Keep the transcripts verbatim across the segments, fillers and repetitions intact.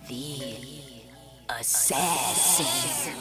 The Assassin.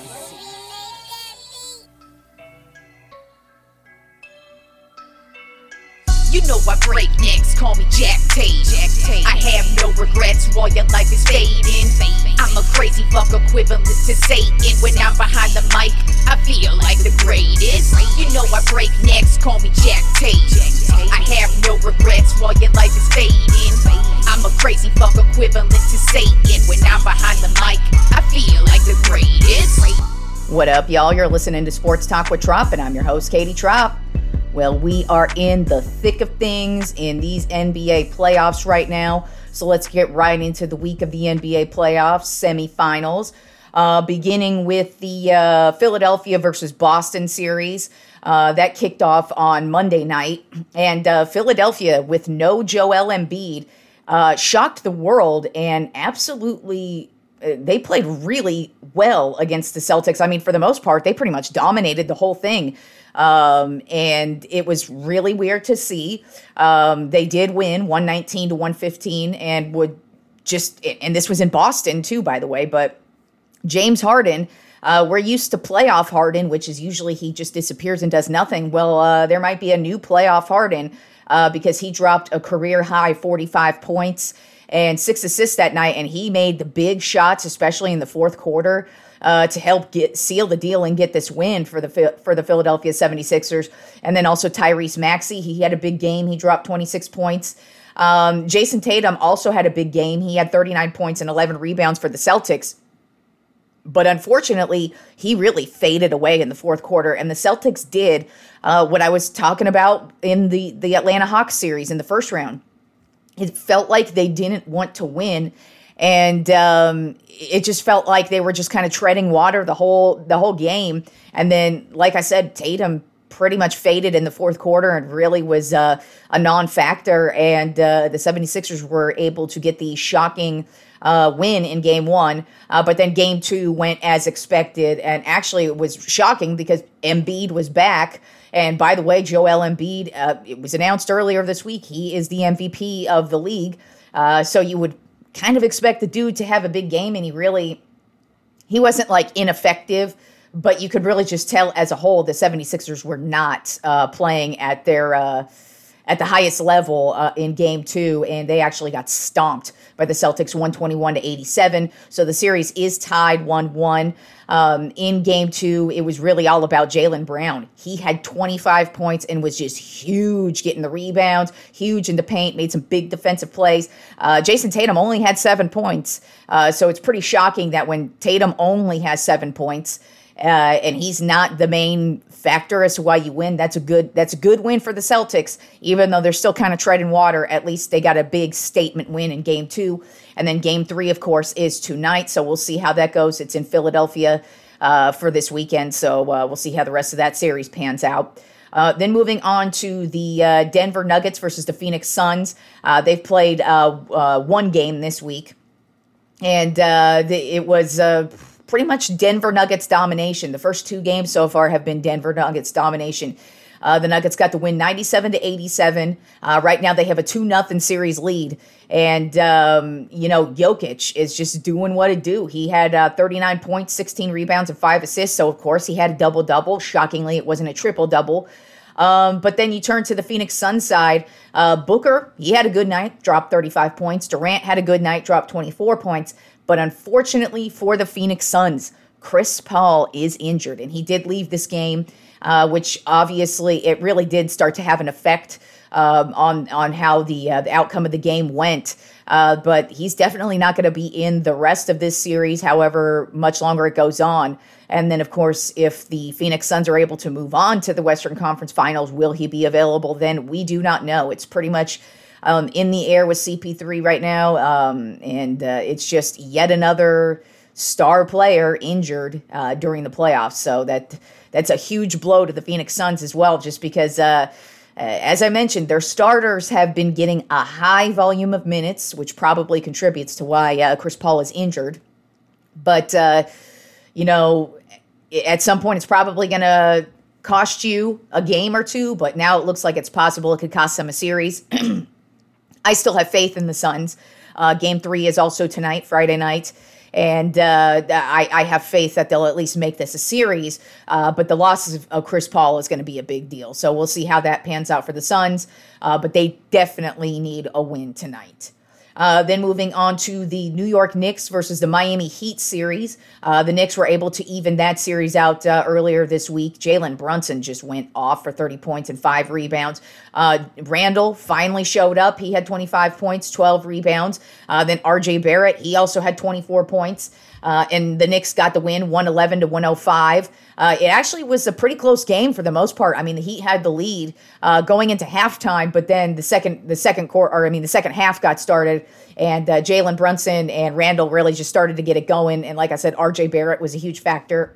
You know I break necks, call me Jack Tate. Jack Tate. I have no regrets while your life is fading. I'm a crazy fuck equivalent to Satan. When I'm behind the mic, I feel like the greatest. You know I break necks, call me Jack Tate. I have no regrets while your life is fading. I'm a crazy fuck equivalent to Satan. When I'm behind the mic, I feel like the greatest. What up, y'all? You're listening to Sports Talk with Trop, and I'm your host, Katie Trop. Well, we are in the thick of things in these N B A playoffs right now. So let's get right into the week of the N B A playoffs semifinals, uh, beginning with the uh, Philadelphia versus Boston series. Uh, that kicked off on Monday night. And uh, Philadelphia, with no Joel Embiid, uh, shocked the world and absolutely uh, they played really well against the Celtics. I mean, for the most part, they pretty much dominated the whole thing. Um, and it was really weird to see. Um, they did win one nineteen to one fifteen and would just, and this was in Boston too, by the way, but James Harden, uh, we're used to playoff Harden, which is usually he just disappears and does nothing. Well, uh, there might be a new playoff Harden, uh, because he dropped a career high forty-five points and six assists that night. And he made the big shots, especially in the fourth quarter. Uh, to help get seal the deal and get this win for the for the Philadelphia seventy-sixers. And then also Tyrese Maxey, he had a big game. He dropped twenty-six points. Um, Jason Tatum also had a big game. He had thirty-nine points and eleven rebounds for the Celtics. But unfortunately, he really faded away in the fourth quarter. And the Celtics did uh, what I was talking about in the, the Atlanta Hawks series in the first round. It felt like they didn't want to win. And um, it just felt like they were just kind of treading water the whole the whole game. And then, like I said, Tatum pretty much faded in the fourth quarter and really was uh, a non-factor. And uh, the seventy-sixers were able to get the shocking uh, win in game one. Uh, but then game two went as expected. And actually, it was shocking because Embiid was back. And by the way, Joel Embiid, uh, it was announced earlier this week, he is the M V P of the league. Uh, so you would kind of expect the dude to have a big game, and he really, he wasn't like ineffective, but you could really just tell as a whole the seventy-sixers were not uh, playing at their, uh, at the highest level uh, in game two, and they actually got stomped by the Celtics one twenty-one to eighty-seven. So the series is tied one one. Um, in game two, it was really all about Jaylen Brown. He had twenty-five points and was just huge getting the rebounds, huge in the paint, made some big defensive plays. Uh, Jason Tatum only had seven points. Uh, so it's pretty shocking that when Tatum only has seven points, uh, and he's not the main factor as to why you win, that's a good that's a good win for the Celtics, even though they're still kind of treading water. At least they got a big statement win in game two. And then game three, of course, is tonight. So we'll see how that goes. It's in Philadelphia uh, for this weekend. So uh, we'll see how the rest of that series pans out. Uh, then moving on to the uh, Denver Nuggets versus the Phoenix Suns. Uh, they've played uh, uh, one game this week. And uh, the, it was uh, pretty much Denver Nuggets domination. The first two games so far have been Denver Nuggets domination. Uh, the Nuggets got the win ninety-seven to eighty-seven. Uh, right now they have a two nothing series lead. And, um, you know, Jokic is just doing what it do. He had uh, thirty-nine points, sixteen rebounds, and five assists. So, of course, he had a double-double. Shockingly, it wasn't a triple-double. Um, but then you turn to the Phoenix Suns side. Uh, Booker, he had a good night, dropped thirty-five points. Durant had a good night, dropped twenty-four points. But unfortunately for the Phoenix Suns, Chris Paul is injured. And he did leave this game, uh, which obviously it really did start to have an effect um, on, on how the, uh, the outcome of the game went. Uh, but he's definitely not going to be in the rest of this series, however much longer it goes on. And then, of course, if the Phoenix Suns are able to move on to the Western Conference Finals, will he be available then? We do not know. It's pretty much um, in the air with C P three right now. Um, and uh, it's just yet another star player injured uh, during the playoffs. So that that's a huge blow to the Phoenix Suns as well, just because, uh, as I mentioned, their starters have been getting a high volume of minutes, which probably contributes to why uh, Chris Paul is injured. But, uh, you know, at some point it's probably going to cost you a game or two, but now it looks like it's possible it could cost them a series. I still have faith in the Suns. Uh, game three is also tonight, Friday night. And uh, I, I have faith that they'll at least make this a series. Uh, but the loss of, of Chris Paul is going to be a big deal. So we'll see how that pans out for the Suns. Uh, but they definitely need a win tonight. Uh, then moving on to the New York Knicks versus the Miami Heat series. Uh, the Knicks were able to even that series out uh, earlier this week. Jalen Brunson just went off for thirty points and five rebounds. Uh, Randall finally showed up. He had twenty-five points, twelve rebounds. Uh, then R J Barrett, he also had twenty-four points. Uh, and the Knicks got the win, one eleven to one oh five. Uh, it actually was a pretty close game for the most part. I mean, the Heat had the lead uh, going into halftime, but then the second, the second quarter, or I mean, the second half got started, and uh, Jalen Brunson and Randall really just started to get it going. And like I said, R J Barrett was a huge factor.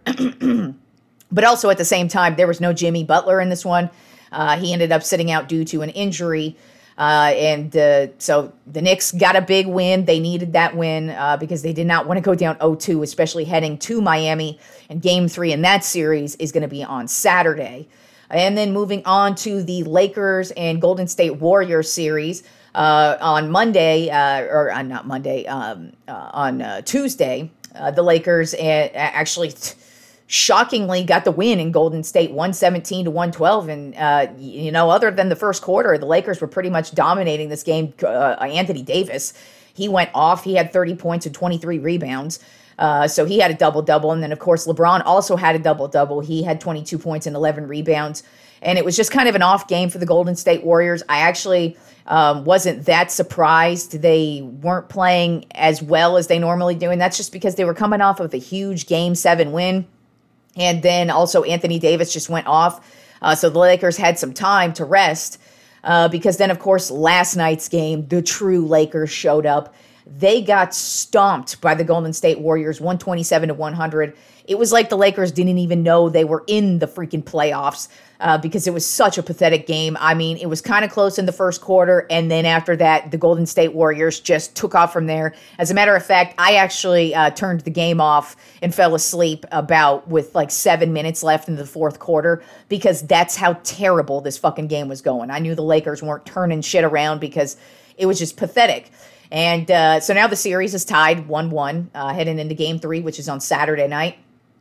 But also at the same time, there was no Jimmy Butler in this one. Uh, he ended up sitting out due to an injury. Uh, and uh, so the Knicks got a big win. They needed that win uh, because they did not want to go down oh two, especially heading to Miami. And game three in that series is going to be on Saturday. And then moving on to the Lakers and Golden State Warriors series uh, on Monday, uh, or uh, not Monday, um, uh, on uh, Tuesday, uh, the Lakers uh, actually... T- shockingly got the win in Golden State, one seventeen to one twelve. And, uh, you know, other than the first quarter, the Lakers were pretty much dominating this game. Uh, Anthony Davis, he went off. He had thirty points and twenty-three rebounds. Uh, so he had a double-double. And then, of course, LeBron also had a double-double. He had twenty-two points and eleven rebounds. And it was just kind of an off game for the Golden State Warriors. I actually um, wasn't that surprised. They weren't playing as well as they normally do. And that's just because they were coming off of a huge game seven win. And then also Anthony Davis just went off. Uh, so the Lakers had some time to rest uh, because then, of course, last night's game, the true Lakers showed up. They got stomped by the Golden State Warriors, one twenty-seven to one hundred. It was like the Lakers didn't even know they were in the freaking playoffs uh, because it was such a pathetic game. I mean, it was kind of close in the first quarter, and then after that, the Golden State Warriors just took off from there. As a matter of fact, I actually uh, turned the game off and fell asleep about with like seven minutes left in the fourth quarter because that's how terrible this fucking game was going. I knew the Lakers weren't turning shit around because it was just pathetic. And uh, so now the series is tied one one uh, heading into game three, which is on Saturday night.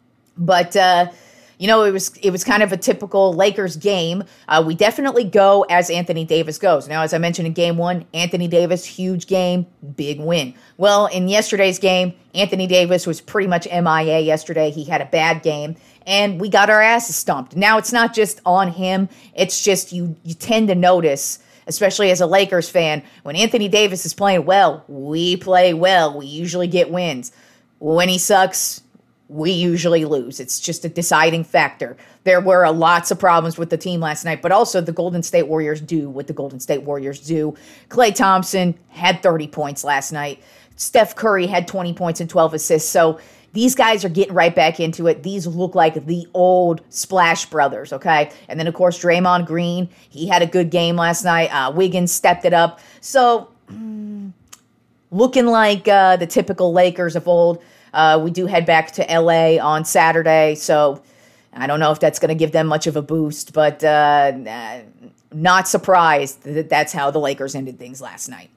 But, uh, you know, it was it was kind of a typical Lakers game. Uh, we definitely go as Anthony Davis goes. Now, as I mentioned in game one, Anthony Davis, huge game, big win. Well, in yesterday's game, Anthony Davis was pretty much M I A yesterday. He had a bad game, and we got our asses stomped. Now, it's not just on him. It's just you you tend to notice, especially as a Lakers fan, when Anthony Davis is playing well, we play well. We usually get wins. When he sucks, we usually lose. It's just a deciding factor. There were lots of problems with the team last night, but also the Golden State Warriors do what the Golden State Warriors do. Klay Thompson had thirty points last night. Steph Curry had twenty points and twelve assists. So these guys are getting right back into it. These look like the old Splash Brothers, okay? And then, of course, Draymond Green, he had a good game last night. Uh, Wiggins stepped it up. So, mm, looking like uh, the typical Lakers of old. Uh, we do head back to L A on Saturday, so I don't know if that's going to give them much of a boost, but uh, not surprised that that's how the Lakers ended things last night.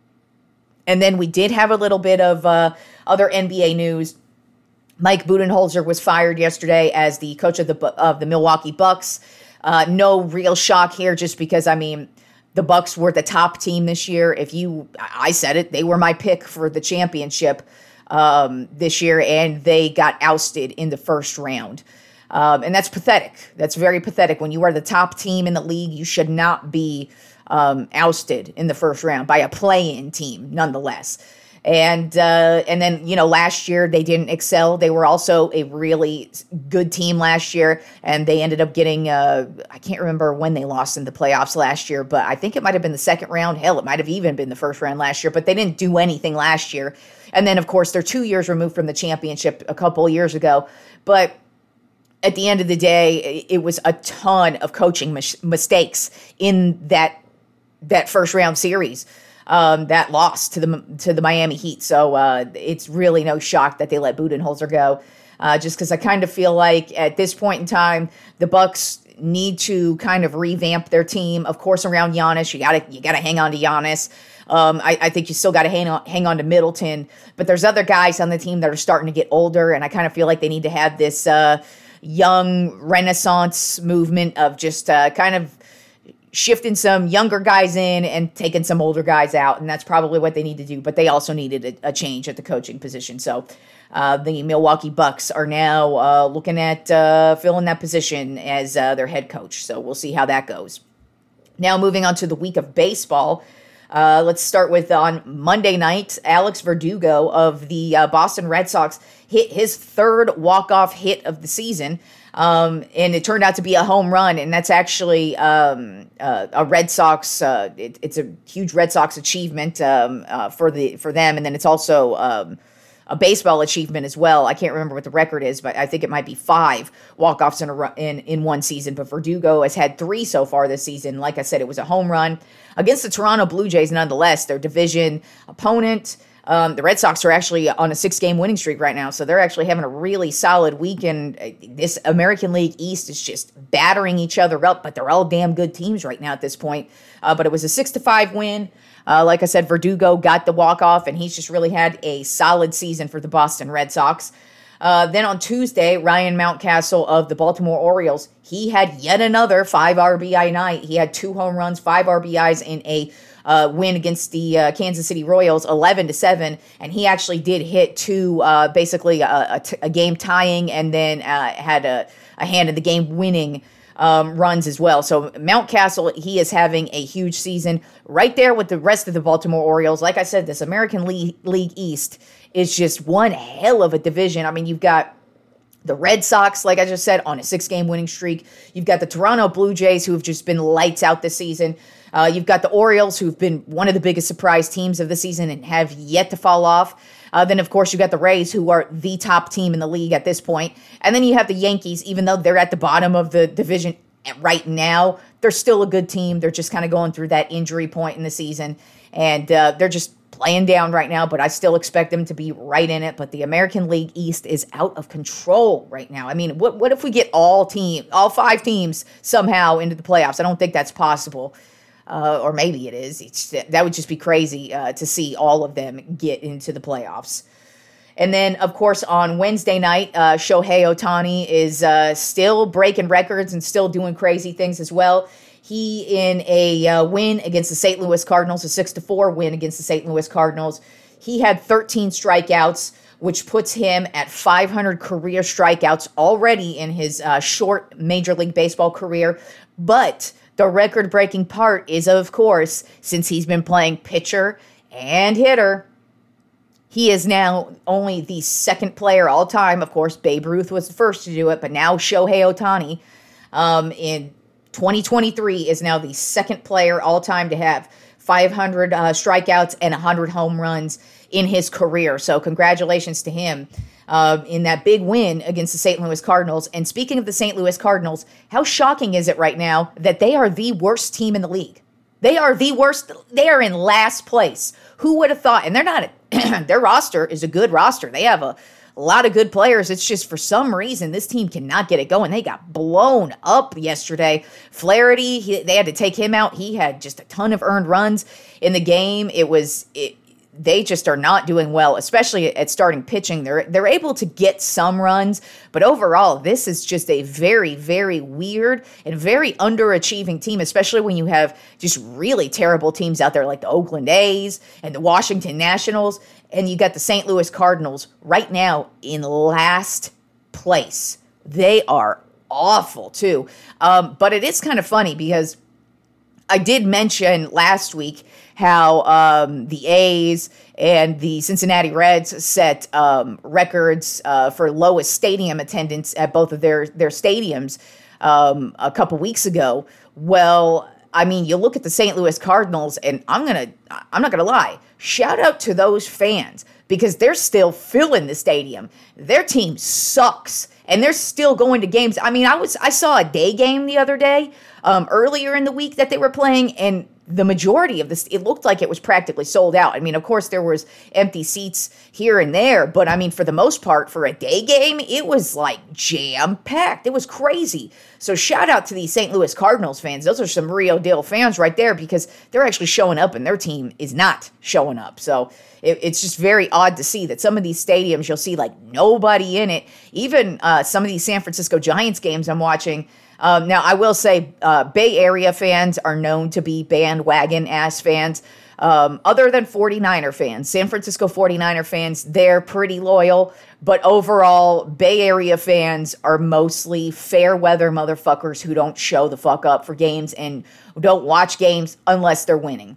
And then we did have a little bit of uh, other N B A news. Mike Budenholzer was fired yesterday as the coach of the of the Milwaukee Bucks. Uh, no real shock here, just because, I mean, the Bucks were the top team this year. If you, I said it, they were my pick for the championship um, this year, and they got ousted in the first round. Um, and that's pathetic. That's very pathetic. When you are the top team in the league, you should not be um, ousted in the first round by a play-in team, nonetheless. And uh, and then, you know, last year they didn't excel. They were also a really good team last year, and they ended up getting, uh, I can't remember when they lost in the playoffs last year, but I think it might have been the second round. Hell, it might have even been the first round last year, but they didn't do anything last year. And then, of course, they're two years removed from the championship a couple of years ago. But at the end of the day, it was a ton of coaching mis- mistakes in that that first round series. Um, that loss to the to the Miami Heat. So uh, it's really no shock that they let Budenholzer go. Uh, just because I kind of feel like at this point in time, the Bucks need to kind of revamp their team. Of course, around Giannis, you gotta you gotta hang on to Giannis. Um, I, I think you still got to hang on, hang on to Middleton, but there's other guys on the team that are starting to get older, and I kind of feel like they need to have this uh, young renaissance movement of just uh, kind of shifting some younger guys in and taking some older guys out, and that's probably what they need to do. But they also needed a, a change at the coaching position. So uh, the Milwaukee Bucks are now uh, looking at uh, filling that position as uh, their head coach. So we'll see how that goes. Now moving on to the week of baseball. Uh, let's start with on Monday night, Alex Verdugo of the uh, Boston Red Sox hit his third walk-off hit of the season. Um, and it turned out to be a home run, and that's actually um, uh, a Red Sox. Uh, it, it's a huge Red Sox achievement um, uh, for the for them, and then it's also um, a baseball achievement as well. I can't remember what the record is, but I think it might be five walk-offs in a in in one season. But Verdugo has had three so far this season. Like I said, it was a home run against the Toronto Blue Jays, nonetheless, their division opponent. Um, the Red Sox are actually on a six-game winning streak right now, so they're actually having a really solid weekend. This American League East is just battering each other up, but they're all damn good teams right now at this point. Uh, but it was a six to five win. Uh, like I said, Verdugo got the walk-off, and he's just really had a solid season for the Boston Red Sox. Uh, then on Tuesday, Ryan Mountcastle of the Baltimore Orioles, he had yet another five R B I night. He had two home runs, five R B Is in a uh, win against the uh, Kansas City Royals, eleven to seven, and he actually did hit two, uh, basically a, a, t- a game tying, and then uh, had a, a hand in the game winning um, runs as well. So Mountcastle, he is having a huge season right there with the rest of the Baltimore Orioles. Like I said, this American League, League East is just one hell of a division. I mean, you've got the Red Sox, like I just said, on a six-game winning streak. You've got the Toronto Blue Jays, who have just been lights out this season. Uh, you've got the Orioles, who've been one of the biggest surprise teams of the season and have yet to fall off. Uh, then, of course, you've got the Rays, who are the top team in the league at this point. And then you have the Yankees, even though they're at the bottom of the division right now, they're still a good team. They're just kind of going through that injury point in the season. And uh, they're just playing down right now, but I still expect them to be right in it. But the American League East is out of control right now. I mean, what what if we get all team, all five teams somehow into the playoffs? I don't think that's possible. Uh, or maybe it is. It's, that would just be crazy uh, to see all of them get into the playoffs. And then, of course, on Wednesday night, uh, Shohei Ohtani is uh, still breaking records and still doing crazy things as well. He, in a uh, win against the Saint Louis Cardinals, a six to four win against the Saint Louis Cardinals, he had thirteen strikeouts, which puts him at five hundred career strikeouts already in his uh, short Major League Baseball career. But the record-breaking part is, of course, since he's been playing pitcher and hitter, he is now only the second player all time. Of course, Babe Ruth was the first to do it, but now Shohei Ohtani um, in twenty twenty-three is now the second player all time to have five hundred uh, strikeouts and one hundred home runs in his career. So congratulations to him uh, in that big win against the Saint Louis Cardinals. And speaking of the Saint Louis Cardinals, how shocking is it right now that they are the worst team in the league? They are the worst. They are in last place. Who would have thought? And they're not, a, their roster is a good roster. They have a, a lot of good players. It's just for some reason, this team cannot get it going. They got blown up yesterday. Flaherty, he, they had to take him out. He had just a ton of earned runs in the game. It was, it, they just are not doing well, especially at starting pitching. They're they're able to get some runs, but overall, this is just a very, very weird and very underachieving team, especially when you have just really terrible teams out there like the Oakland A's and the Washington Nationals, and you got the Saint Louis Cardinals right now in last place. They are awful, too. Um, but it is kind of funny because I did mention last week how um, the A's and the Cincinnati Reds set um, records uh, for lowest stadium attendance at both of their, their stadiums um, a couple weeks ago. Well, I mean, you look at the Saint Louis Cardinals, and I'm gonna, I'm not gonna lie, shout out to those fans because they're still filling the stadium. Their team sucks, and they're still going to games. I mean, I was, I saw a day game the other day, um, earlier in the week that they were playing, and the majority of this, it looked like it was practically sold out. I mean, of course, there was empty seats here and there, but I mean, for the most part, for a day game, it was like jam-packed. It was crazy. So shout out to the Saint Louis Cardinals fans. Those are some real deal fans right there, because they're actually showing up and their team is not showing up. So it, it's just very odd to see that some of these stadiums, you'll see like nobody in it. Even uh, some of these San Francisco Giants games I'm watching. Um, now, I will say uh, Bay Area fans are known to be bandwagon-ass fans. Um, other than 49er fans, San Francisco 49er fans, they're pretty loyal. But overall, Bay Area fans are mostly fair-weather motherfuckers who don't show the fuck up for games and don't watch games unless they're winning.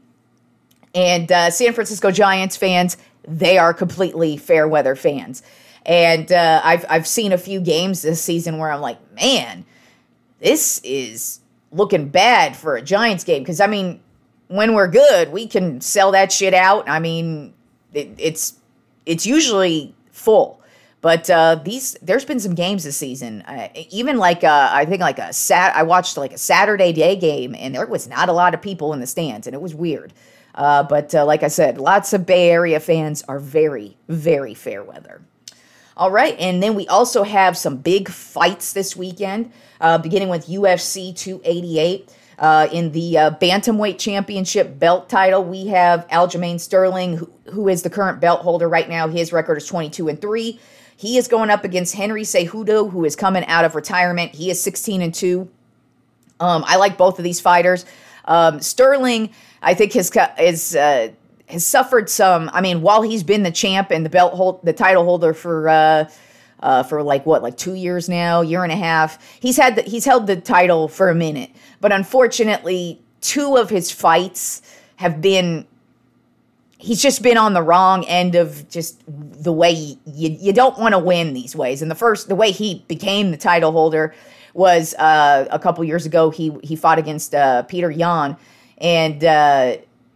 And uh, San Francisco Giants fans, they are completely fair-weather fans. And uh, I've I've seen a few games this season where I'm like, man, this is looking bad for a Giants game. Because, I mean, when we're good, we can sell that shit out. I mean, it, it's it's usually full. But uh, these, there's been some games this season. Uh, even like, uh, I think like a sat, I watched like a Saturday day game, and there was not a lot of people in the stands, and it was weird. Uh, but uh, like I said, lots of Bay Area fans are very, very fair weather. All right, and then we also have some big fights this weekend, uh, beginning with U F C two eighty-eight. Uh, in the uh, Bantamweight Championship belt title, we have Aljamain Sterling, who, who is the current belt holder right now. His record is twenty-two and three. He is going up against Henry Cejudo, who is coming out of retirement. He is sixteen and two. Um, I like both of these fighters. Um, Sterling, I think, has is uh, has suffered some. I mean, while he's been the champ and the belt hold, the title holder for uh, uh, for like what, like two years now, year and a half, he's had the, he's held the title for a minute. But unfortunately, two of his fights have been. He's just been on the wrong end of just the way you, you don't want to win these ways. And the first, the way he became the title holder was uh, a couple years ago. He he fought against uh, Peter Yan, and uh,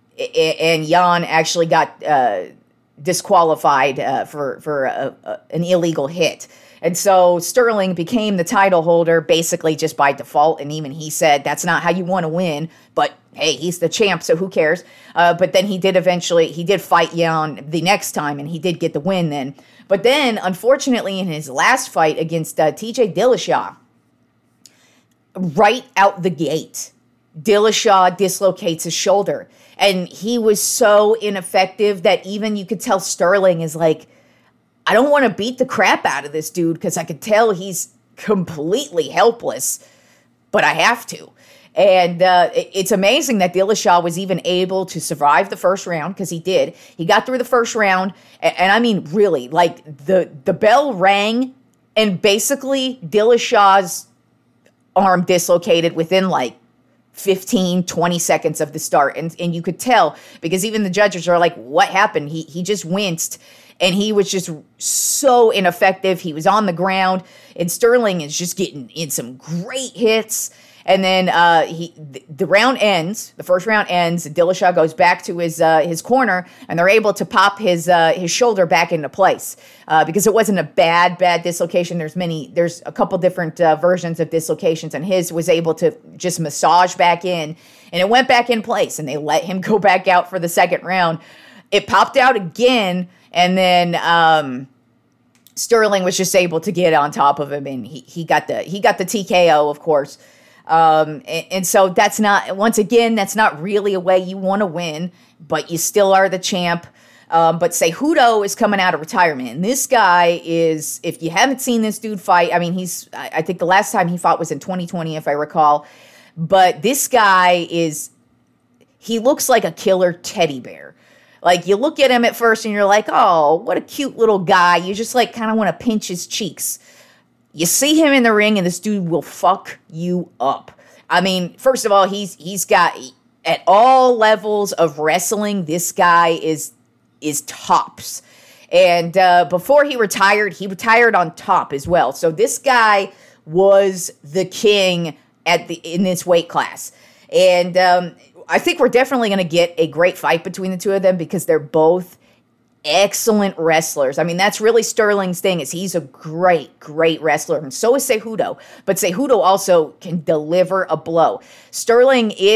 and Yan actually got uh, disqualified uh, for for a, a, an illegal hit. And so Sterling became the title holder basically just by default. And even he said that's not how you want to win. But hey, he's the champ, so who cares? Uh, but then he did eventually, he did fight Yan the next time, and he did get the win then. But then, unfortunately, in his last fight against uh, T J Dillashaw, right out the gate, Dillashaw dislocates his shoulder. And he was so ineffective that even you could tell Sterling is like, I don't want to beat the crap out of this dude because I could tell he's completely helpless, but I have to. And uh, it's amazing that Dillashaw was even able to survive the first round, because he did. He got through the first round, and, and I mean, really, like, the, the bell rang, and basically Dillashaw's arm dislocated within, like, fifteen, twenty seconds of the start. And, and you could tell, because even the judges are like, what happened? He, he just winced. And he was just so ineffective. He was on the ground, and Sterling is just getting in some great hits. And then uh, he, the, the round ends. The first round ends. Dillashaw goes back to his uh, his corner, and they're able to pop his uh, his shoulder back into place uh, because it wasn't a bad bad dislocation. There's many. There's a couple different uh, versions of dislocations, and his was able to just massage back in, and it went back in place. And they let him go back out for the second round. It popped out again. And then um, Sterling was just able to get on top of him, and he he got the he got the T K O, of course. Um, and, and so that's not, once again, that's not really a way you want to win, but you still are the champ. Um, but Cejudo is coming out of retirement, and this guy is, if you haven't seen this dude fight, I mean, he's I, I think the last time he fought was in twenty twenty, if I recall. But this guy is, he looks like a killer teddy bear. Like, you look at him at first and you're like, oh, what a cute little guy. You just, like, kind of want to pinch his cheeks. You see him in the ring, and this dude will fuck you up. I mean, first of all, he's he's got, at all levels of wrestling, this guy is is tops. And uh, before he retired, he retired on top as well. So this guy was the king at the in this weight class. And um I think we're definitely going to get a great fight between the two of them, because they're both excellent wrestlers. I mean, that's really Sterling's thing, is he's a great, great wrestler, and so is Cejudo. But Cejudo also can deliver a blow. Sterling is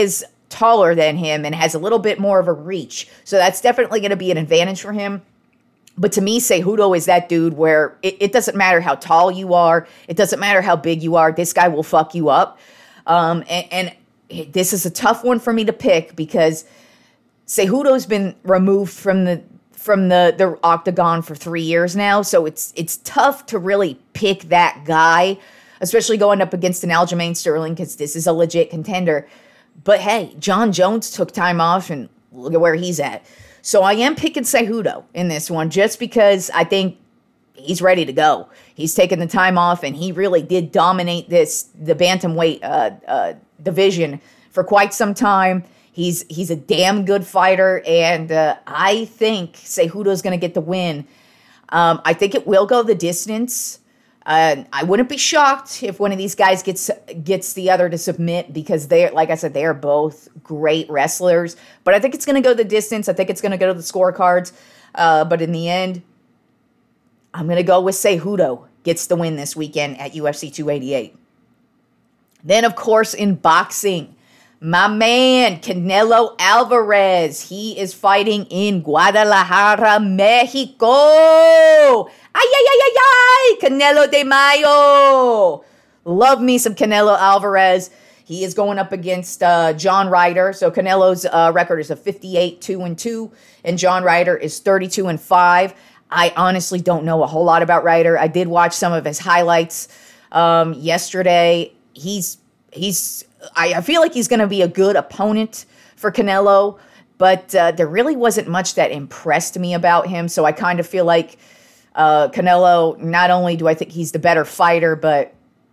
taller than him and has a little bit more of a reach. So that's definitely going to be an advantage for him. But to me, Cejudo is that dude where it, it doesn't matter how tall you are. It doesn't matter how big you are. This guy will fuck you up. Um, and, and this is a tough one for me to pick because Cejudo's been removed from the from the, the octagon for three years now. So it's it's tough to really pick that guy, especially going up against an Aljamain Sterling because this is a legit contender. But hey, John Jones took time off and look at where he's at. So I am picking Cejudo in this one just because I think he's ready to go. He's taken the time off, and he really did dominate this the bantamweight uh, uh, division for quite some time. He's he's a damn good fighter, and uh, I think Cejudo's going to get the win. Um, I think it will go the distance. Uh, I wouldn't be shocked if one of these guys gets gets the other to submit because they, like I said, they are both great wrestlers. But I think it's going to go the distance. I think it's going to go to the scorecards. Uh, but in the end, I'm going to go with Cejudo gets the win this weekend at U F C two eighty-eight. Then, of course, in boxing, my man, Canelo Alvarez. He is fighting in Guadalajara, Mexico. Ay, ay, ay, ay, ay, Canelo de Mayo. Love me some Canelo Alvarez. He is going up against uh, John Ryder. So Canelo's uh, record is a fifty-eight two and two, and John Ryder is thirty-two and five. I honestly don't know a whole lot about Ryder. I did watch some of his highlights um, yesterday. He's he's. I, I feel like he's going to be a good opponent for Canelo, but uh, there really wasn't much that impressed me about him. So I kind of feel like uh, Canelo, not only do I think he's the better fighter, but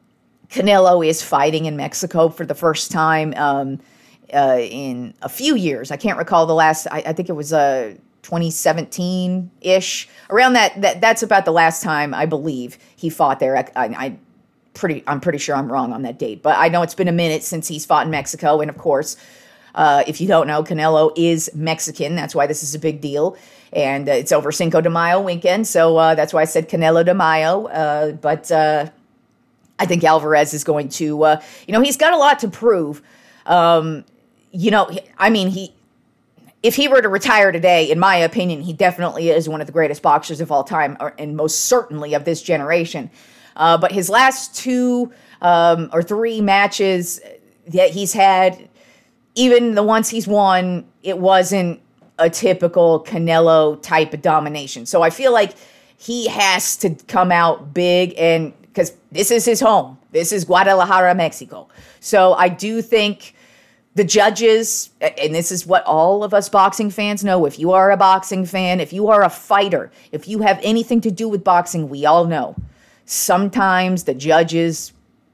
Canelo is fighting in Mexico for the first time um, uh, in a few years. I can't recall the last, I, I think it was uh, twenty seventeen-ish. Around that, that, that's about the last time I believe he fought there. I, I, I pretty, I'm pretty sure I'm wrong on that date, but I know it's been a minute since he's fought in Mexico. And of course, uh, if you don't know, Canelo is Mexican. That's why this is a big deal. And uh, it's over Cinco de Mayo weekend. So uh, that's why I said Canelo de Mayo. Uh, but uh, I think Alvarez is going to, uh, you know, he's got a lot to prove. Um, you know, I mean, he, if he were to retire today, in my opinion, he definitely is one of the greatest boxers of all time, or, and most certainly of this generation. Uh, but his last two um, or three matches that he's had, even the ones he's won, it wasn't a typical Canelo type of domination. So I feel like he has to come out big, and because this is his home. This is Guadalajara, Mexico. So I do think the judges, and this is what all of us boxing fans know, if you are a boxing fan, if you are a fighter, if you have anything to do with boxing, we all know. Sometimes the judges,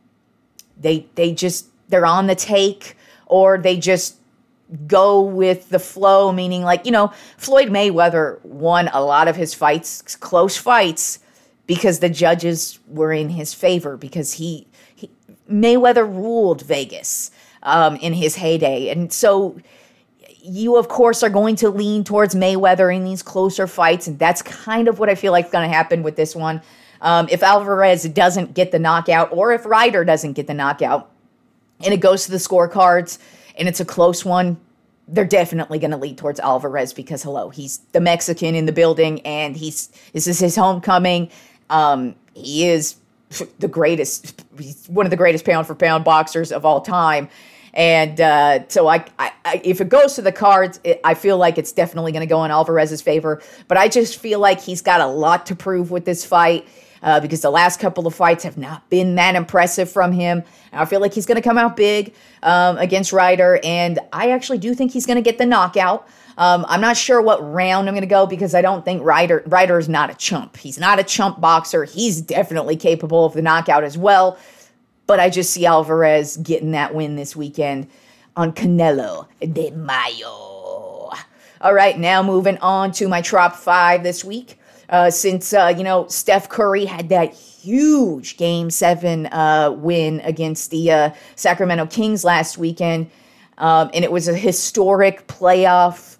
they they just, they're on the take, or they just go with the flow, meaning like, you know, Floyd Mayweather won a lot of his fights, close fights, because the judges were in his favor, because he, he Mayweather ruled Vegas um, in his heyday. And so you, of course, are going to lean towards Mayweather in these closer fights, and that's kind of what I feel like is going to happen with this one. Um, if Alvarez doesn't get the knockout, or if Ryder doesn't get the knockout, and it goes to the scorecards, and it's a close one, they're definitely going to lead towards Alvarez because, hello, he's the Mexican in the building, and he's this is his homecoming. Um, he is the greatest, he's one of the greatest pound-for-pound boxers of all time. And uh, so I, I, I, if it goes to the cards, it, I feel like it's definitely going to go in Alvarez's favor. But I just feel like he's got a lot to prove with this fight. Uh, because the last couple of fights have not been that impressive from him. And I feel like he's going to come out big um, against Ryder, and I actually do think he's going to get the knockout. Um, I'm not sure what round I'm going to go because I don't think Ryder Ryder is not a chump. He's not a chump boxer. He's definitely capable of the knockout as well, but I just see Alvarez getting that win this weekend on Canelo de Mayo. All right, now moving on to my top five this week. Uh, since, uh, you know, Steph Curry had that huge Game seven uh, win against the uh, Sacramento Kings last weekend, um, and it was a historic playoff,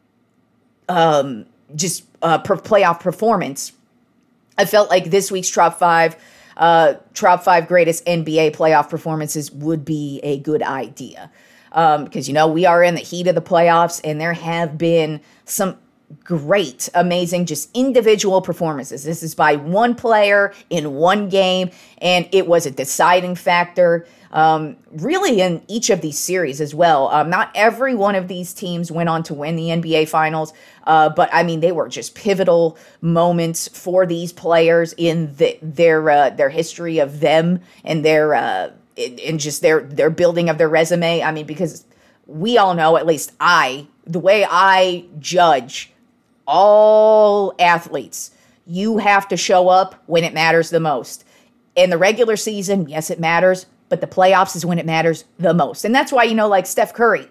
um, just uh, per- playoff performance. I felt like this week's top five, uh, top five greatest N B A playoff performances would be a good idea. um, because, you know, we are in the heat of the playoffs, and there have been some great, amazing, just individual performances. This is by one player in one game, and it was a deciding factor, um, really in each of these series as well. Um, not every one of these teams went on to win the N B A Finals, uh, but I mean, they were just pivotal moments for these players in the, their uh, their history of them and their uh, and just their their building of their resume. I mean, because we all know, at least I, the way I judge all athletes, you have to show up when it matters the most. In the regular season, yes, it matters, but the playoffs is when it matters the most. And that's why, you know, like Steph Curry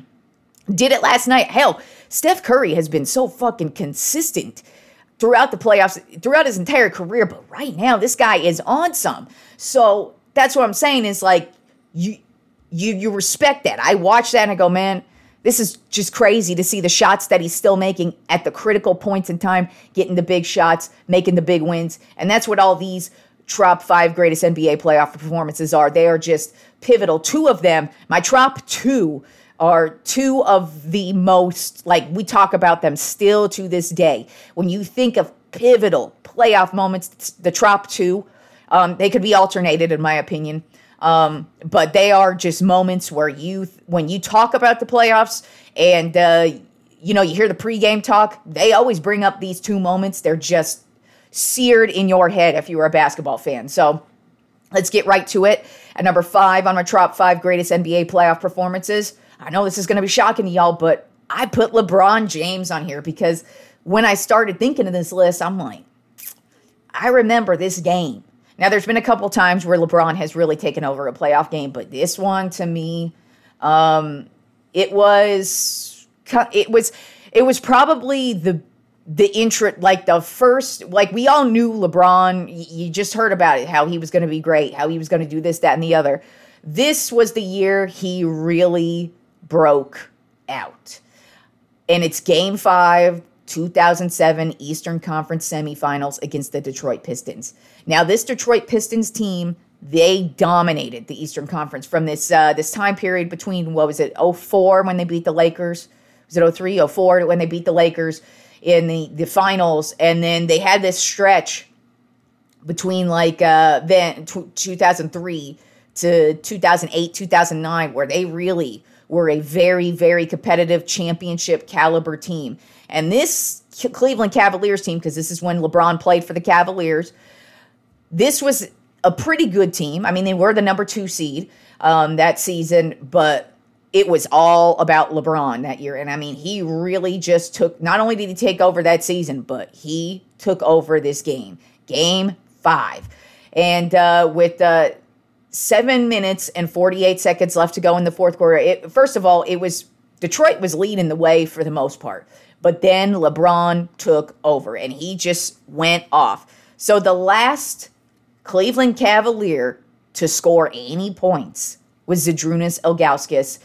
did it last night. Hell, Steph Curry has been so fucking consistent throughout the playoffs, throughout his entire career, but right now, this guy is on some. So that's what I'm saying is, like, you you you respect that. I watch that and I go, man, this is just crazy to see the shots that he's still making at the critical points in time, getting the big shots, making the big wins. And that's what all these top five greatest N B A playoff performances are. They are just pivotal. Two of them, my top two, are two of the most, like, we talk about them still to this day. When you think of pivotal playoff moments, the top two, um, they could be alternated in my opinion. Um, but they are just moments where you, when you talk about the playoffs and, uh, you know, you hear the pregame talk, they always bring up these two moments. They're just seared in your head if you were a basketball fan. So let's get right to it. At number five on my top five greatest N B A playoff performances, I know this is going to be shocking to y'all, but I put LeBron James on here because when I started thinking of this list, I'm like, I remember this game. Now, there's been a couple times where LeBron has really taken over a playoff game, but this one, to me, um, it was it was it was probably the the intro, like the first, like we all knew LeBron. You just heard about it, how he was going to be great, how he was going to do this, that, and the other. This was the year he really broke out, and it's Game Five, two thousand seven Eastern Conference semifinals against the Detroit Pistons. Now, this Detroit Pistons team, they dominated the Eastern Conference from this uh, this time period between, what was it, oh four when they beat the Lakers? Was it oh three, oh four when they beat the Lakers in the, the finals? And then they had this stretch between like uh, then two thousand three to two thousand eight, two thousand nine, where they really were a very, very competitive championship caliber team. And this Cleveland Cavaliers team, because this is when LeBron played for the Cavaliers, this was a pretty good team. I mean, they were the number two seed um, that season, but it was all about LeBron that year. And I mean, he really just took, not only did he take over that season, but he took over this game, Game Five. And uh, with uh, seven minutes and forty-eight seconds left to go in the fourth quarter, it, first of all, it was Detroit was leading the way for the most part. But then LeBron took over, and he just went off. So the last Cleveland Cavalier to score any points was Zydrunas Ilgauskas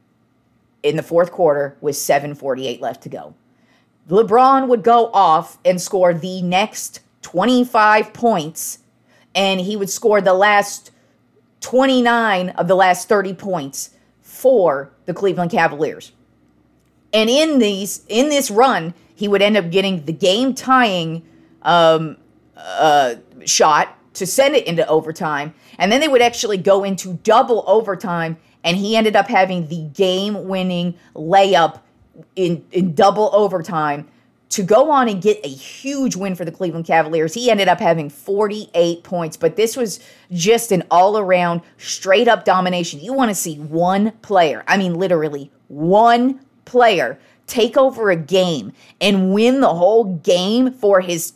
in the fourth quarter with seven forty-eight left to go. LeBron would go off and score the next twenty-five points, and he would score the last twenty-nine of the last thirty points for the Cleveland Cavaliers. And in these, in this run, he would end up getting the game-tying um, uh, shot to send it into overtime. And then they would actually go into double overtime, and he ended up having the game-winning layup in, in double overtime to go on and get a huge win for the Cleveland Cavaliers. He ended up having forty-eight points, but this was just an all-around, straight-up domination. You want to see one player, I mean literally one player, take over a game and win the whole game for his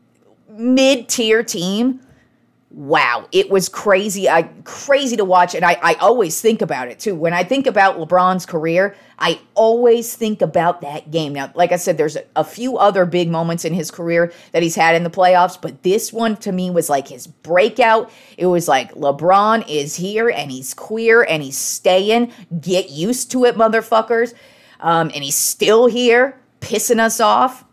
mid-tier team. Wow, it was crazy, I, crazy to watch, and I, I always think about it, too. When I think about LeBron's career, I always think about that game. Now, like I said, there's a, a few other big moments in his career that he's had in the playoffs, but this one, to me, was like his breakout. It was like, LeBron is here, and he's queer, and he's staying. Get used to it, motherfuckers. Um, and he's still here, pissing us off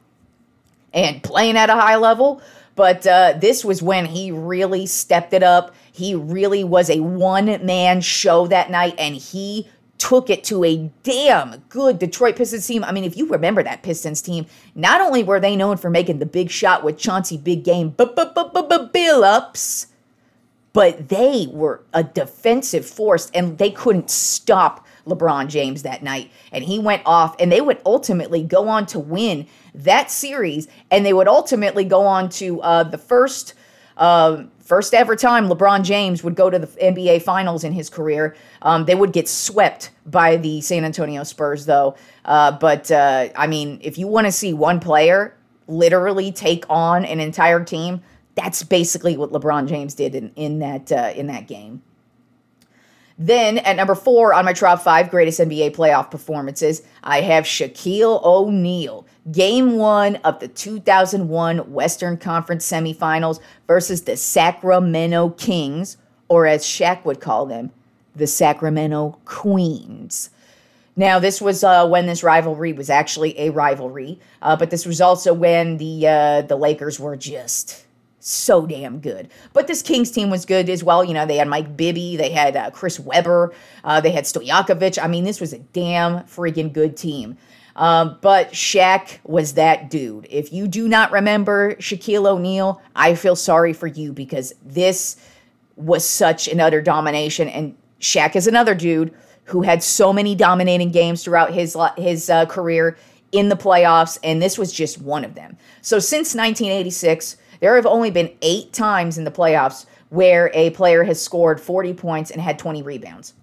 and playing at a high level. But uh, this was when he really stepped it up. He really was a one-man show that night, and he took it to a damn good Detroit Pistons team. I mean, if you remember that Pistons team, not only were they known for making the big shot with Chauncey Big Game Billups, but they were a defensive force, and they couldn't stop LeBron James that night. And he went off, and they would ultimately go on to win that series, and they would ultimately go on to uh, the first uh, first ever time LeBron James would go to the N B A Finals in his career. Um, they would get swept by the San Antonio Spurs, though. Uh, but, uh, I mean, if you want to see one player literally take on an entire team, that's basically what LeBron James did in, in that uh, in that game. Then, at number four on my top five greatest N B A playoff performances, I have Shaquille O'Neal. Game one of the two thousand one Western Conference semifinals versus the Sacramento Kings, or as Shaq would call them, the Sacramento Queens. Now, this was uh, when this rivalry was actually a rivalry, uh, but this was also when the uh, the Lakers were just so damn good. But this Kings team was good as well. You know, they had Mike Bibby, they had uh, Chris Webber, uh, they had Stojakovic. I mean, this was a damn freaking good team. Um, but Shaq was that dude. If you do not remember Shaquille O'Neal, I feel sorry for you, because this was such an utter domination. And Shaq is another dude who had so many dominating games throughout his his uh, career in the playoffs, and this was just one of them. So since nineteen eighty-six, there have only been eight times in the playoffs where a player has scored forty points and had twenty rebounds.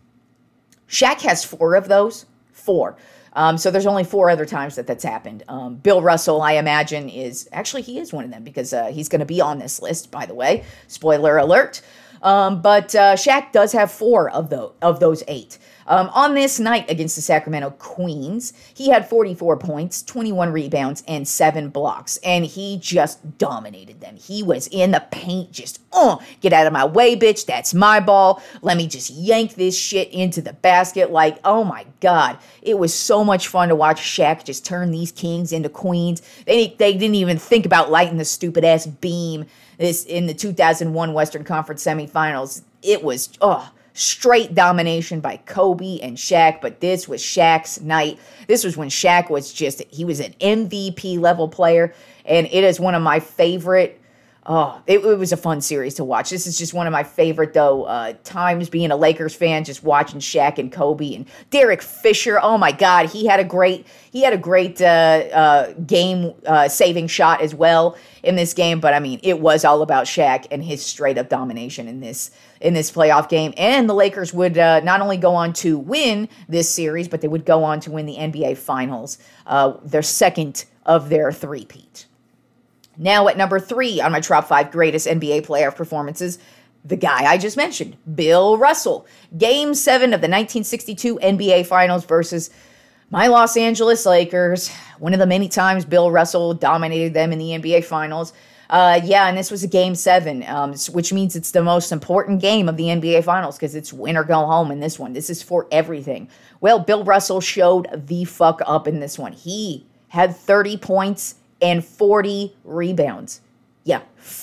Shaq has four of those. Four. Um, so there's only four other times that that's happened. Um, Bill Russell, I imagine, is... Actually, he is one of them, because uh, he's going to be on this list, by the way. Spoiler alert. Um, but uh, Shaq does have four of, the, of those eight. Um, on this night against the Sacramento Queens, he had forty-four points, twenty-one rebounds, and seven blocks. And he just dominated them. He was in the paint, just, oh, get out of my way, bitch. That's my ball. Let me just yank this shit into the basket. Like, oh my God. It was so much fun to watch Shaq just turn these Kings into Queens. They, they didn't even think about lighting the stupid-ass beam this in the two thousand one Western Conference semifinals. It was, oh, straight domination by Kobe and Shaq, but this was Shaq's night. This was when Shaq was just, he was an M V P level player, and it is one of my favorite, oh, it, it was a fun series to watch. This is just one of my favorite, though, uh, times being a Lakers fan, just watching Shaq and Kobe and Derek Fisher. Oh my God, he had a great, he had a great uh, uh, game uh, saving shot as well in this game, but I mean, it was all about Shaq and his straight up domination in this in this playoff game. And the Lakers would uh, not only go on to win this series, but they would go on to win the N B A Finals, uh, their second of their three-peat. Now at number three on my top five greatest N B A playoff performances, the guy I just mentioned, Bill Russell. Game seven of the nineteen sixty-two N B A Finals versus my Los Angeles Lakers. One of the many times Bill Russell dominated them in the N B A Finals. Uh, yeah, and this was a game seven, um, which means it's the most important game of the N B A Finals, because it's win or go home in this one. This is for everything. Well, Bill Russell showed the fuck up in this one. He had thirty points and forty rebounds. Yeah,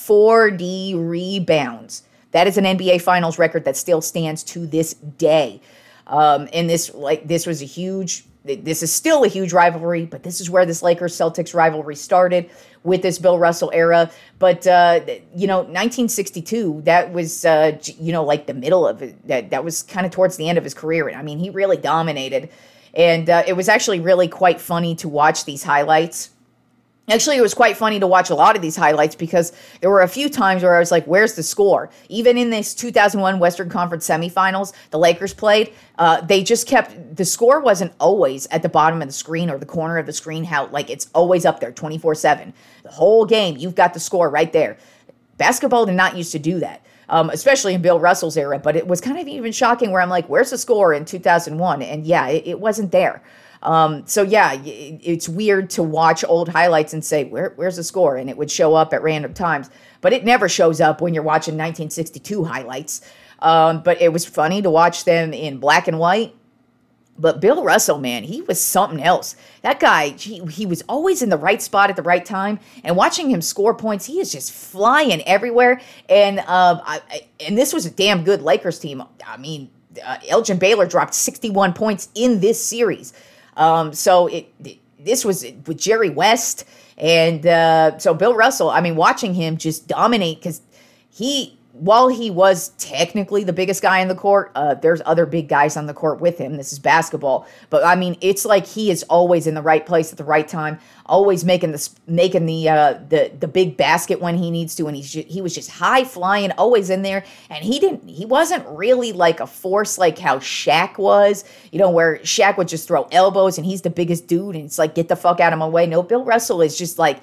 forty rebounds. That is an N B A Finals record that still stands to this day. Um, and this, like, this was a huge, this is still a huge rivalry, but this is where this Lakers-Celtics rivalry started with this Bill Russell era. But, uh, you know, nineteen sixty-two, that was, uh, you know, like the middle of it. That, that was kind of towards the end of his career. I mean, he really dominated. And uh, it was actually really quite funny to watch these highlights. Actually, it was quite funny to watch a lot of these highlights, because there were a few times where I was like, where's the score? Even in this two thousand one Western Conference semifinals, the Lakers played, uh, they just kept, the score wasn't always at the bottom of the screen or the corner of the screen, how, like, it's always up there twenty-four seven. The whole game, you've got the score right there. Basketball did not used to do that, um, especially in Bill Russell's era, but it was kind of even shocking where I'm like, where's the score in two thousand one? And yeah, it, it wasn't there. Um, so yeah, it, it's weird to watch old highlights and say, Where, where's the score? And it would show up at random times, but it never shows up when you're watching nineteen sixty-two highlights. Um, but it was funny to watch them in black and white. But Bill Russell, man, he was something else. That guy, he, he was always in the right spot at the right time. And watching him score points, he is just flying everywhere. And um, I, I, and this was a damn good Lakers team. I mean, uh, Elgin Baylor dropped sixty-one points in this series. Um, so it, it this was with Jerry West. And uh, so Bill Russell, I mean, watching him just dominate, because he, while he was technically the biggest guy in the court, uh, there's other big guys on the court with him. This is basketball. But, I mean, it's like he is always in the right place at the right time, always making the making the uh, the the big basket when he needs to. And he's just, he was just high-flying, always in there. And he didn't, he wasn't really like a force like how Shaq was, you know, where Shaq would just throw elbows and he's the biggest dude. And it's like, get the fuck out of my way. No, Bill Russell is just like,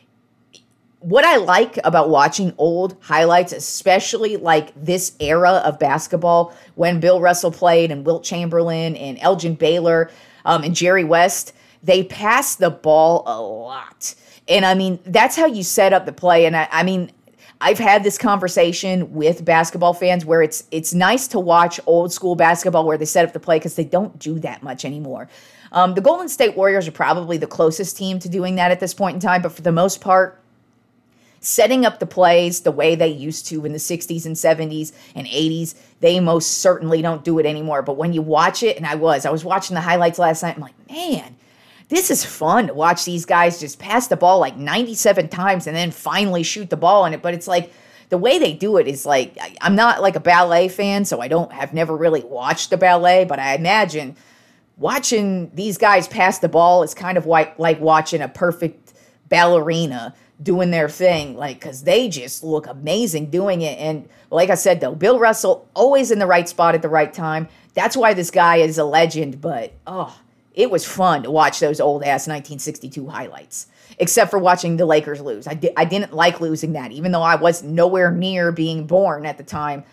what I like about watching old highlights, especially like this era of basketball, when Bill Russell played and Wilt Chamberlain and Elgin Baylor um, and Jerry West, they pass the ball a lot. And I mean, that's how you set up the play. And I, I mean, I've had this conversation with basketball fans where it's it's nice to watch old school basketball where they set up the play, because they don't do that much anymore. Um, the Golden State Warriors are probably the closest team to doing that at this point in time, but for the most part, setting up the plays the way they used to in the sixties and seventies and eighties, they most certainly don't do it anymore. But when you watch it, and I was, I was watching the highlights last night, I'm like, man, this is fun to watch these guys just pass the ball like ninety-seven times and then finally shoot the ball in it. But it's like, the way they do it is like, I'm not like a ballet fan, so I don't have never really watched the ballet, but I imagine watching these guys pass the ball is kind of like, like watching a perfect ballerina doing their thing, like, because they just look amazing doing it. And like I said, though, Bill Russell always in the right spot at the right time. That's why this guy is a legend. But oh, it was fun to watch those old ass nineteen sixty-two highlights, except for watching the Lakers lose. I, di- I didn't like losing that, even though I was nowhere near being born at the time.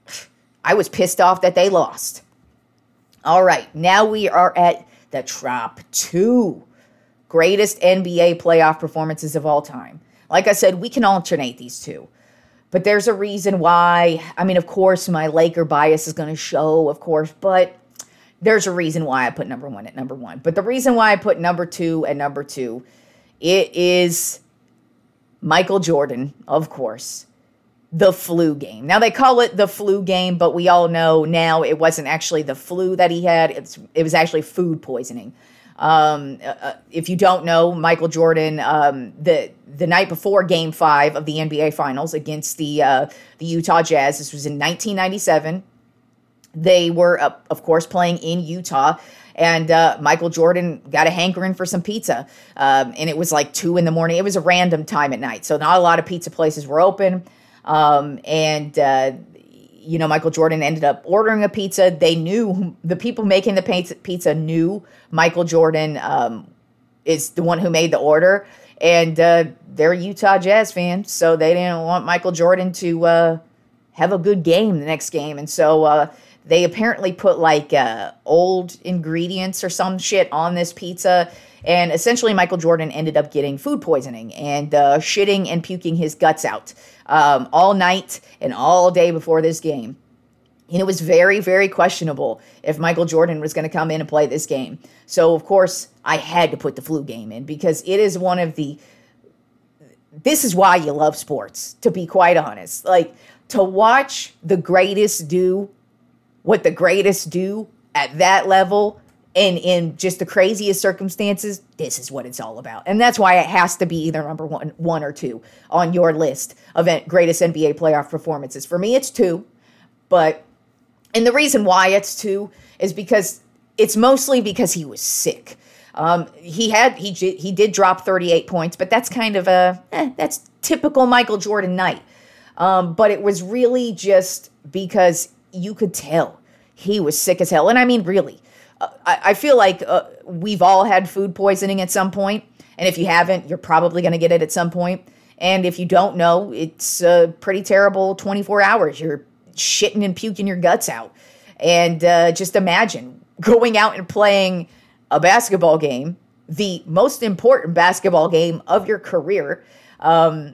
I was pissed off that they lost. All right, now we are at the top two greatest N B A playoff performances of all time. Like I said, we can alternate these two. But there's a reason why. I mean, of course, my Laker bias is going to show, of course, but there's a reason why I put number one at number one. But the reason why I put number two at number two, it is Michael Jordan, of course, the flu game. Now, they call it the flu game, but we all know now it wasn't actually the flu that he had. It's, it was actually food poisoning. Um, uh, if you don't know, Michael Jordan, um, the the night before Game Five of the N B A Finals against the uh, the Utah Jazz, this was in nineteen ninety-seven. They were, uh, of course, playing in Utah, and uh, Michael Jordan got a hankering for some pizza, um, and it was like two in the morning. It was a random time at night, so not a lot of pizza places were open, um, and. Uh, You know, Michael Jordan ended up ordering a pizza. They knew, the people making the pizza knew Michael Jordan um, is the one who made the order. And uh, they're Utah Jazz fans, so they didn't want Michael Jordan to uh, have a good game the next game. And so uh, they apparently put like uh, old ingredients or some shit on this pizza. And essentially, Michael Jordan ended up getting food poisoning and uh, shitting and puking his guts out um, all night and all day before this game. And it was very, very questionable if Michael Jordan was going to come in and play this game. So, of course, I had to put the flu game in because it is one of the... This is why you love sports, to be quite honest. Like, to watch the greatest do what the greatest do at that level... And in just the craziest circumstances, this is what it's all about. And that's why it has to be either number one, one or two on your list of greatest N B A playoff performances. For me, it's two. But, and the reason why it's two is because it's mostly because he was sick. Um, he had, he, he did drop thirty-eight points, but that's kind of a, eh, that's typical Michael Jordan night. Um, but it was really just because you could tell he was sick as hell. And I mean, really. I feel like uh, we've all had food poisoning at some point, and if you haven't, you're probably going to get it at some point. And if you don't know, it's a pretty terrible twenty-four hours. You're shitting and puking your guts out. And uh, just imagine going out and playing a basketball game, the most important basketball game of your career, um,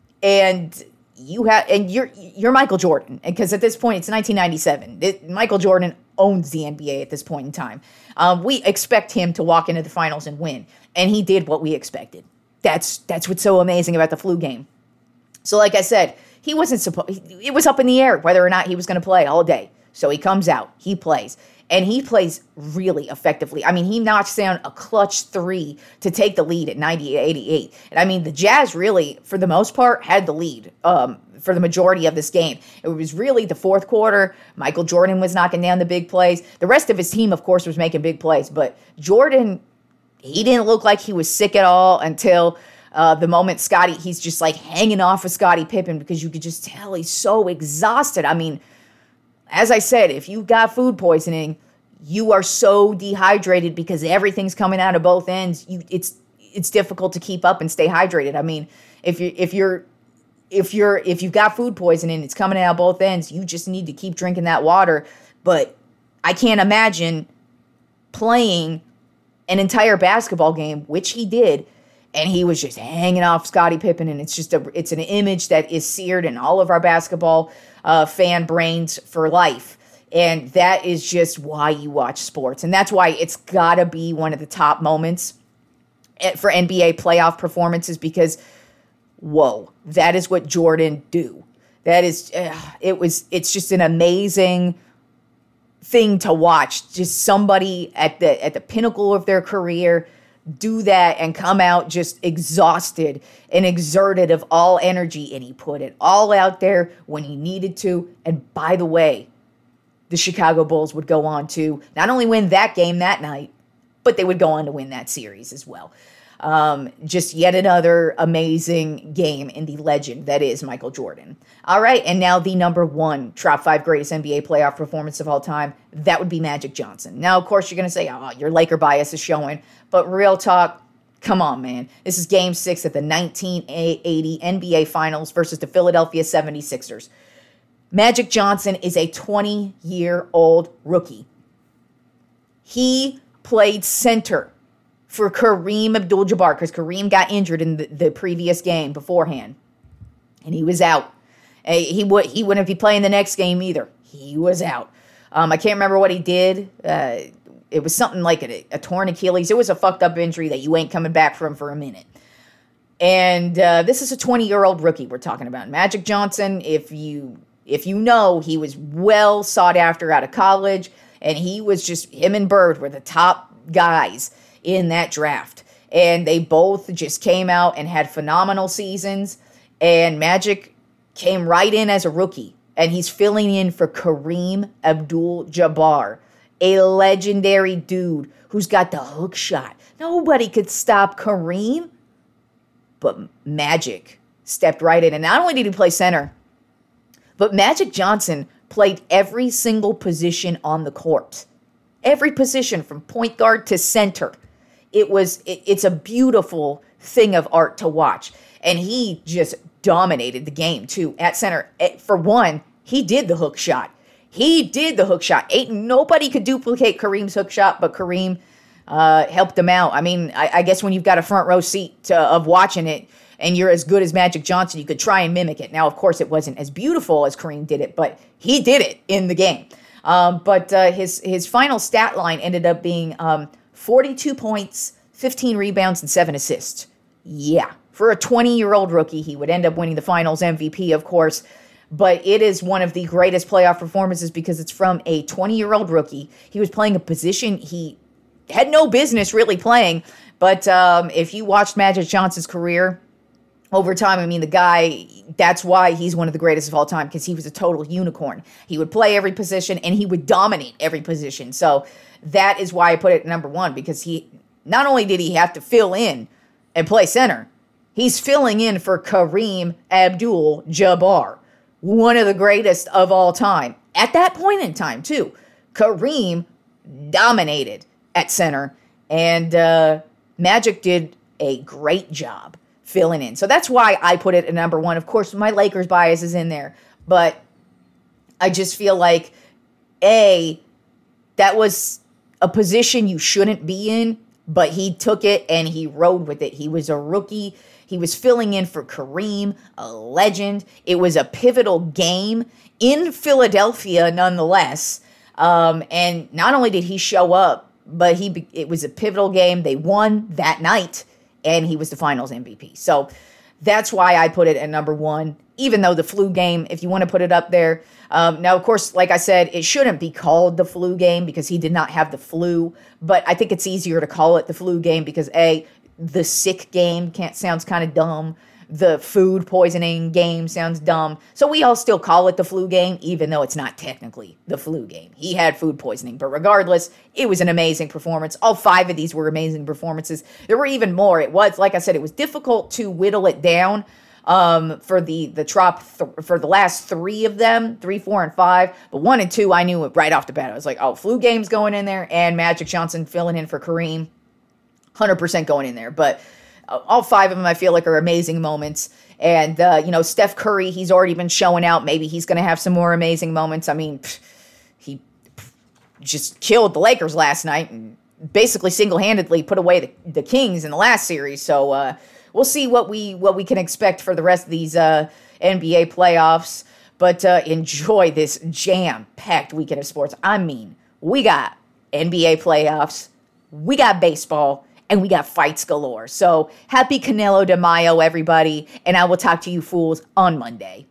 and you have, and you're you're Michael Jordan, because at this point it's nineteen ninety-seven. It, Michael Jordan owns the N B A at this point in time. Um, we expect him to walk into the finals and win, and he did what we expected. That's that's what's so amazing about the flu game. So, like I said, he wasn't supposed. It was up in the air whether or not he was going to play all day. So he comes out, he plays, and he plays really effectively. I mean, he knocks down a clutch three to take the lead at ninety eighty-eight. And I mean, the Jazz really, for the most part, had the lead um, for the majority of this game. It was really the fourth quarter. Michael Jordan was knocking down the big plays. The rest of his team, of course, was making big plays. But Jordan, he didn't look like he was sick at all until uh, the moment Scottie, he's just like hanging off of Scottie Pippen because you could just tell he's so exhausted. I mean, as I said, if you got food poisoning, you are so dehydrated because everything's coming out of both ends. You, it's it's difficult to keep up and stay hydrated. I mean, if you if you're if you're if you've got food poisoning, it's coming out of both ends. You just need to keep drinking that water. But I can't imagine playing an entire basketball game, which he did, and he was just hanging off Scottie Pippen. And it's just a it's an image that is seared in all of our basketball Uh, fan brains for life. And that is just why you watch sports. And that's why it's got to be one of the top moments for N B A playoff performances because, whoa, that is what Jordan do. That is, uh, it was, it's just an amazing thing to watch. Just somebody at the at the pinnacle of their career do that and come out just exhausted and exerted of all energy, and he put it all out there when he needed to. And by the way, the Chicago Bulls would go on to not only win that game that night, but they would go on to win that series as well. Um, just yet another amazing game in the legend that is Michael Jordan. All right, and now the number one top five greatest N B A playoff performance of all time, that would be Magic Johnson. Now, of course, you're going to say, oh, your Laker bias is showing, but real talk, come on, man. This is game six of the nineteen eighty N B A Finals versus the Philadelphia seventy-sixers. Magic Johnson is a twenty-year-old rookie. He played center for Kareem Abdul-Jabbar because Kareem got injured in the, the previous game beforehand, and he was out. He, would, he wouldn't be playing the next game either. He was out. Um, I can't remember what he did. Uh, it was something like a, a torn Achilles. It was a fucked up injury that you ain't coming back from for a minute. And uh, this is a twenty-year-old rookie we're talking about. Magic Johnson, if you if you know, he was well sought after out of college, and he was just, him and Bird were the top guys in that draft. And they both just came out and had phenomenal seasons. And Magic came right in as a rookie. And he's filling in for Kareem Abdul-Jabbar, a legendary dude who's got the hook shot. Nobody could stop Kareem. But Magic stepped right in. And not only did he play center, but Magic Johnson played every single position on the court. Every position from point guard to center. It was, it, it's a beautiful thing of art to watch. And he just dominated the game, too, at center. For one, he did the hook shot. He did the hook shot. Ain't nobody could duplicate Kareem's hook shot, but Kareem uh, helped him out. I mean, I, I guess when you've got a front row seat to, of watching it, and you're as good as Magic Johnson, you could try and mimic it. Now, of course, it wasn't as beautiful as Kareem did it, but he did it in the game. Um, but uh, his his final stat line ended up being um, forty-two points, fifteen rebounds, and seven assists. Yeah, for a twenty-year-old rookie, he would end up winning the Finals M V P, of course. But it is one of the greatest playoff performances because it's from a twenty-year-old rookie. He was playing a position he had no business really playing. But um, if you watched Magic Johnson's career over time, I mean, the guy, that's why he's one of the greatest of all time, because he was a total unicorn. He would play every position, and he would dominate every position. So that is why I put it at number one, because he, not only did he have to fill in and play center, he's filling in for Kareem Abdul-Jabbar, one of the greatest of all time. At that point in time, too, Kareem dominated at center, and uh, Magic did a great job filling in. So that's why I put it at number one. Of course, my Lakers bias is in there, but I just feel like, A, that was a position you shouldn't be in, but he took it and he rode with it. He was a rookie. He was filling in for Kareem, a legend. It was a pivotal game in Philadelphia, nonetheless. Um, and not only did he show up, but he it was a pivotal game. They won that night, and he was the Finals M V P. So that's why I put it at number one. even though the flu game, if you want to put it up there. Um, now, of course, like I said, it shouldn't be called the flu game because he did not have the flu. But I think it's easier to call it the flu game because, A, the sick game can't sounds kind of dumb. The food poisoning game sounds dumb. So we all still call it the flu game, even though it's not technically the flu game. He had food poisoning. But regardless, it was an amazing performance. All five of these were amazing performances. There were even more. It was, like I said, it was difficult to whittle it down um, for the, the Trop, th- for the last three of them, three, four, and five. But one and two, I knew it right off the bat. I was like, oh, flu game's going in there, and Magic Johnson filling in for Kareem. one hundred percent going in there. But all five of them, I feel like, are amazing moments. And, uh, you know, Steph Curry, he's already been showing out. Maybe he's going to have some more amazing moments. I mean, pff, he pff, just killed the Lakers last night and basically single-handedly put away the, the Kings in the last series. So uh, we'll see what we what we can expect for the rest of these uh, N B A playoffs. But uh, enjoy this jam-packed weekend of sports. I mean, we got N B A playoffs, we got baseball, and we got fights galore. So happy Canelo de Mayo, everybody. And I will talk to you fools on Monday.